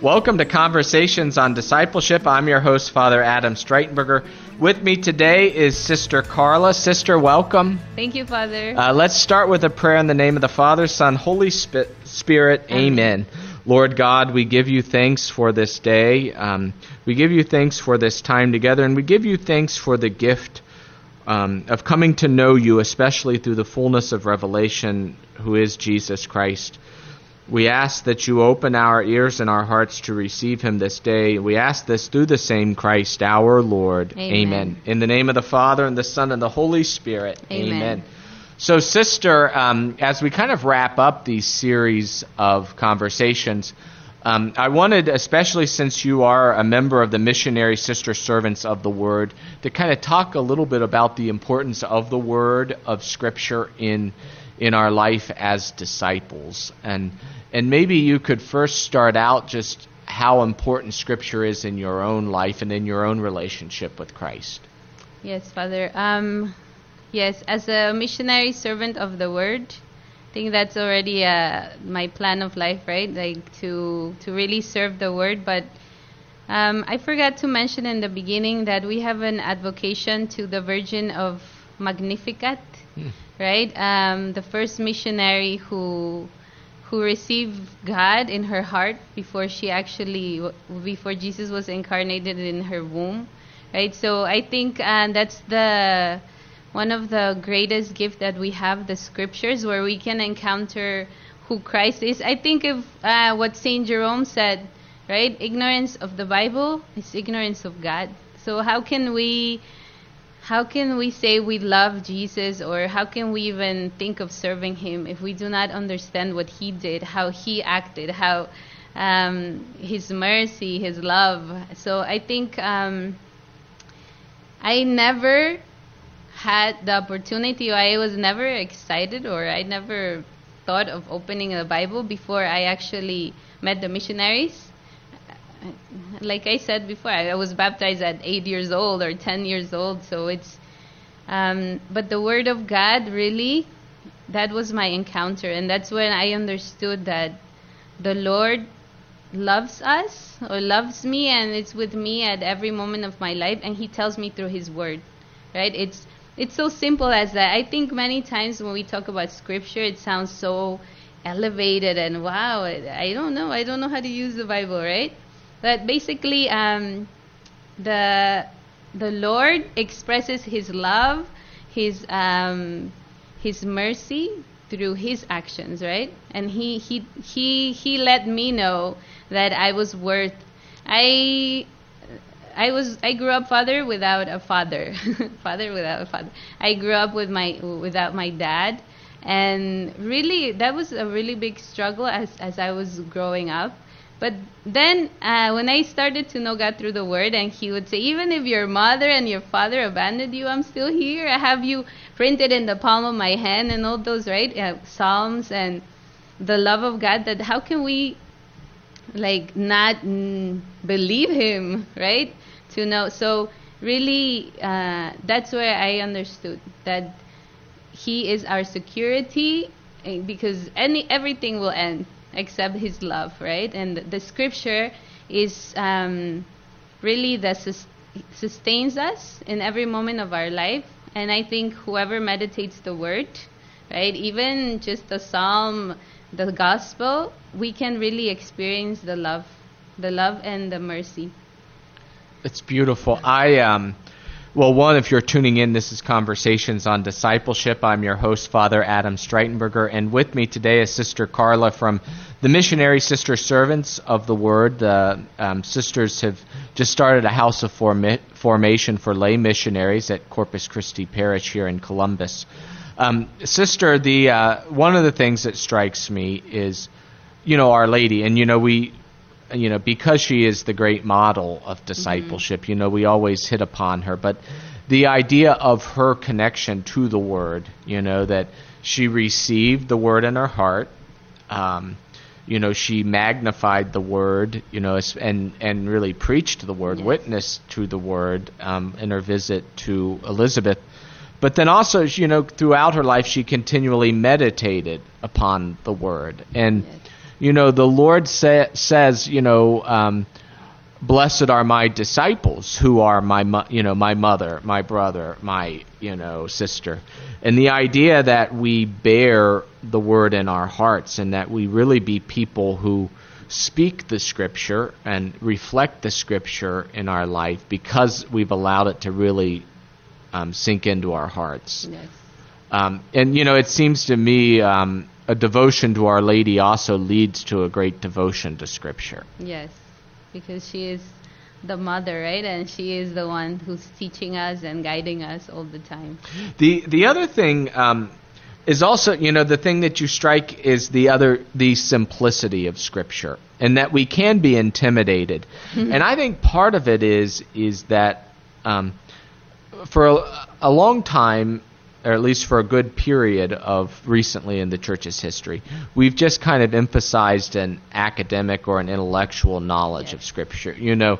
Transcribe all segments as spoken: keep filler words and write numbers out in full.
Welcome to Conversations on Discipleship. I'm your host, Father Adam Streitenberger. With me today is Sister Carla. Sister, welcome. Thank you, Father. Uh, let's start with a prayer in the name of the Father, Son, Holy Sp- Spirit. Amen. Amen. Lord God, we give you thanks for this day. Um, we give you thanks for this time together, and we give you thanks for the gift um, of coming to know you, especially through the fullness of revelation, who is Jesus Christ. We ask that you open our ears and our hearts to receive him this day. We ask this through the same Christ, our Lord. Amen. Amen. In the name of the Father, and the Son, and the Holy Spirit. Amen. Amen. So, Sister, um, as we kind of wrap up these series of conversations, um, I wanted, especially since you are a member of the Missionary Sister Servants of the Word, to kind of talk a little bit about the importance of the Word, of Scripture in in our life as disciples. And and maybe you could first start out just how important Scripture is in your own life and in your own relationship with Christ. Yes, Father. Um, yes, as a missionary servant of the Word, I think that's already uh, my plan of life, right? Like to to really serve the Word. But um, I forgot to mention in the beginning that we have an advocation to the Virgin of Magnificat. Hmm. Right, um, the first missionary who who received God in her heart before she actually before Jesus was incarnated in her womb, right? So I think uh, that's the one of the greatest gifts that we have, the Scriptures, where we can encounter who Christ is. I think of uh, what Saint Jerome said, right? Ignorance of the Bible is ignorance of God. So how can we? How can we say we love Jesus, or how can we even think of serving him if we do not understand what he did, how he acted, how um, his mercy, his love? So I think um, I never had the opportunity, or I was never excited, or I never thought of opening a Bible before I actually met the missionaries. Like I said before, I was baptized at eight years old or ten years old. So it's, um, but the Word of God, really, that was my encounter. And that's when I understood that the Lord loves us, or loves me, and it's with me at every moment of my life. And he tells me through his Word, right? It's, it's so simple as that. I think many times when we talk about Scripture, it sounds so elevated and wow, I don't know. I don't know how to use the Bible, right? But basically, um, the the Lord expresses his love, his um, his mercy through his actions, right? And he he he he let me know that I was worth. I I was I grew up, Father, without a father, father without a father. I grew up with my without my dad, and really that was a really big struggle as as I was growing up. But then uh, when I started to know God through the Word, and he would say, even if your mother and your father abandoned you, I'm still here. I have you printed in the palm of my hand, and all those, right, uh, Psalms and the love of God, that how can we like not mm, believe him, right? To know. So really, uh, that's where I understood that he is our security, because any everything will end except his love, right? And the Scripture is um, really that sus- sustains us in every moment of our life. And I think whoever meditates the Word, right, even just the Psalm, the Gospel, we can really experience the love, the love and the mercy. It's beautiful. I um. Well, one, if you're tuning in, this is Conversations on Discipleship. I'm your host, Father Adam Streitenberger, and with me today is Sister Carla from the Missionary Sister Servants of the Word. The um, sisters have just started a house of formi- formation for lay missionaries at Corpus Christi Parish here in Columbus. Um, Sister, the uh, one of the things that strikes me is, you know, Our Lady, and you know we. You know, because she is the great model of discipleship, mm-hmm. you know, we always hit upon her. But the idea of her connection to the Word, you know, that she received the Word in her heart, um, you know, she magnified the Word, you know, and, and really preached the Word, yes. witnessed to the Word um, in her visit to Elizabeth. But then also, you know, throughout her life, she continually meditated upon the Word. And yes. you know, the Lord sa- says, you know, um, blessed are my disciples who are my, mo- you know, my mother, my brother, my, you know, sister. And the idea that we bear the word in our hearts and that we really be people who speak the Scripture and reflect the Scripture in our life because we've allowed it to really um, sink into our hearts. Yes. Um, and, you know, it seems to me um, a devotion to Our Lady also leads to a great devotion to Scripture. Yes, because she is the mother, right? And she is the one who's teaching us and guiding us all the time. The the other thing um, is also, you know, the thing that you strike is the other, the simplicity of Scripture, and that we can be intimidated. And I think part of it is is that um, for a, a long time, or at least for a good period of recently in the church's history, we've just kind of emphasized an academic or an intellectual knowledge Yes. of Scripture. You know,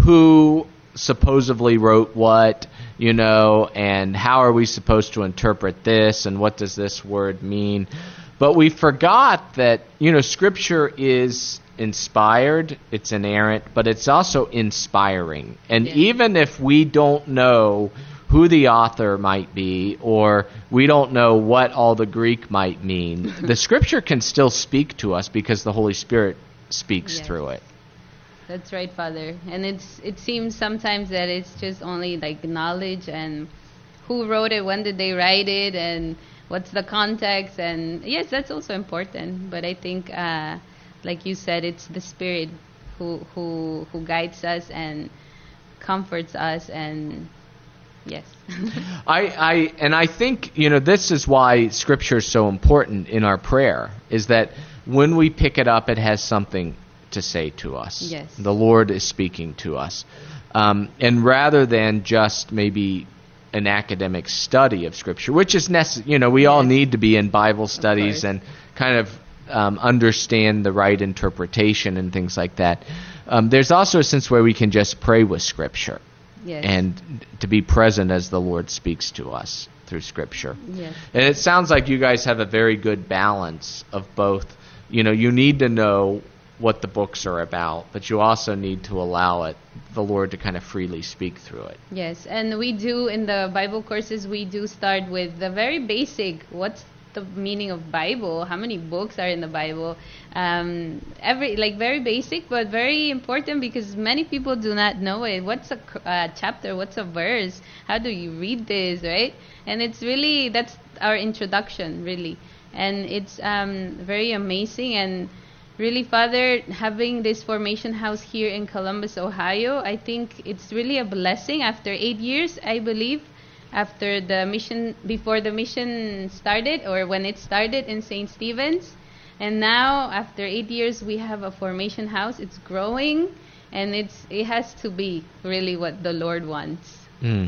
who supposedly wrote what, you know, and how are we supposed to interpret this, and what does this word mean? But we forgot that, you know, Scripture is inspired, it's inerrant, but it's also inspiring. And Yeah. even if we don't know who the author might be, or we don't know what all the Greek might mean, the Scripture can still speak to us because the Holy Spirit speaks Yes. through it. That's right, Father. And it's it seems sometimes that it's just only like knowledge and who wrote it, when did they write it, and what's the context. And yes, that's also important. But I think, uh, like you said, it's the Spirit who who who guides us and comforts us. And yes. I, I and I think, you know, this is why Scripture is so important in our prayer, is that when we pick it up, it has something to say to us. Yes. The Lord is speaking to us. Um, and rather than just maybe an academic study of Scripture, which is necessary, you know, we all Yes. need to be in Bible studies course. and kind of um, understand the right interpretation and things like that. Um, there's also a sense where we can just pray with Scripture. Yes. And to be present as the Lord speaks to us through Scripture. Yes. And it sounds like you guys have a very good balance of both. You know, you need to know what the books are about, but you also need to allow it, the Lord to kind of freely speak through it. Yes, and we do in the Bible courses, we do start with the very basic, what's the meaning of Bible, how many books are in the Bible, um, every like very basic but very important, because many people do not know it. What's a c- uh, chapter, what's a verse, how do you read this, right? And it's really, that's our introduction, really. And it's um, very amazing. And really, Father, having this formation house here in Columbus, Ohio, I think it's really a blessing. After eight years, I believe, after the mission, before the mission started, or when it started in Saint Stephen's, and now after eight years, we have a formation house. It's growing, and it's it has to be really what the Lord wants. Mm.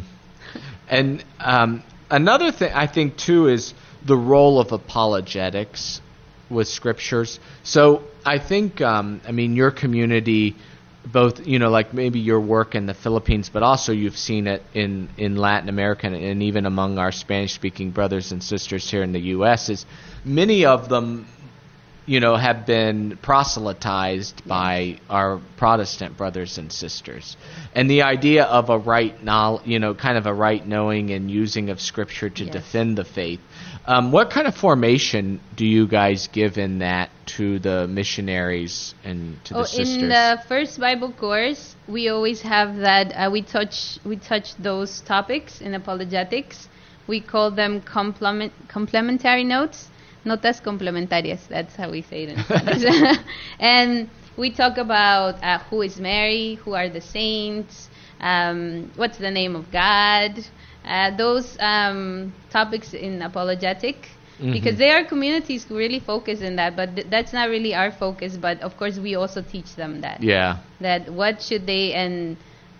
And um, another thing I think too is the role of apologetics with Scriptures. So I think, um, I mean, your community, both, you know, like maybe your work in the Philippines, but also you've seen it in, in Latin America and even among our Spanish-speaking brothers and sisters here in the U S, is many of them, you know, have been proselytized by our Protestant brothers and sisters. And the idea of a right knowledge, you know, kind of a right knowing and using of Scripture to Yes. defend the faith. Um, what kind of formation do you guys give in that to the missionaries and to the Oh, sisters? in the first Bible course, we always have that. Uh, we touch we touch those topics in apologetics. We call them complement, complementary notes, notas complementarias. That's how we say it in Spanish. And we talk about uh, who is Mary, who are the saints, um, what's the name of God. Uh, those um, topics in apologetic, Mhm. because there are communities who really focus in that, but th- that's not really our focus. But of course, we also teach them that. Yeah. That what should they, and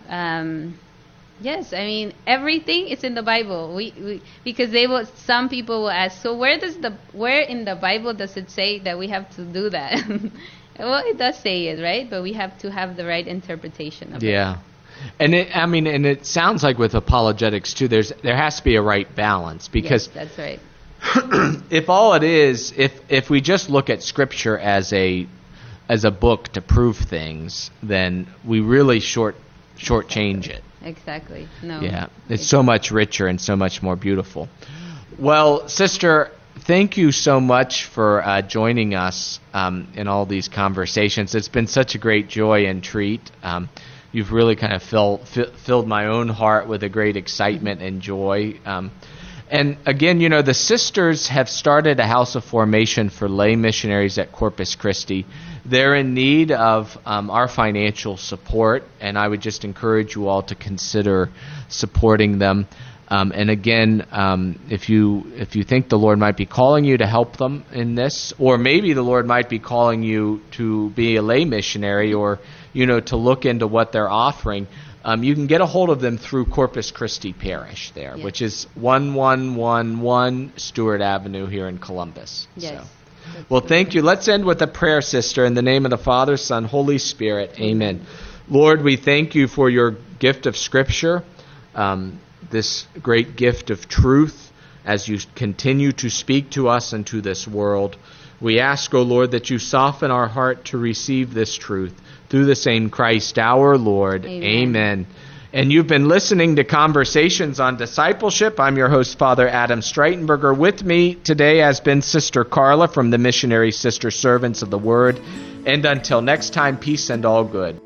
um, yes, I mean everything is in the Bible. We, we because they will. Some people will ask, so where does the where in the Bible does it say that we have to do that? Well, it does say it, right? But we have to have the right interpretation of it. Yeah. And it, I mean, and it sounds like with apologetics too, there's there has to be a right balance, because Yes, that's right. if all it is, if if we just look at Scripture as a as a book to prove things, then we really short shortchange it. Exactly. No. Yeah, it's so much richer and so much more beautiful. Well, Sister, thank you so much for uh, joining us um, in all these conversations. It's been such a great joy and treat. Um, you've really kind of fill, fi- filled my own heart with a great excitement and joy. Um, and again, you know, the sisters have started a house of formation for lay missionaries at Corpus Christi. They're in need of um, our financial support, and I would just encourage you all to consider supporting them. Um, and again, um, if you if you think the Lord might be calling you to help them in this, or maybe the Lord might be calling you to be a lay missionary, or you know to look into what they're offering, um, you can get a hold of them through Corpus Christi Parish there, yes. which is one one one one Stewart Avenue here in Columbus. Yes. So. Well, thank you. Let's end with a prayer, sister, in the name of the Father, Son, Holy Spirit. Amen. Lord, we thank you for your gift of Scripture. Um, this great gift of truth as you continue to speak to us and to this world. We ask, O Lord, that you soften our heart to receive this truth through the same Christ our Lord. Amen. Amen. And you've been listening to Conversations on Discipleship. I'm your host, Father Adam Streitenberger. With me today has been Sister Carla from the Missionary Sister Servants of the Word. And until next time, peace and all good.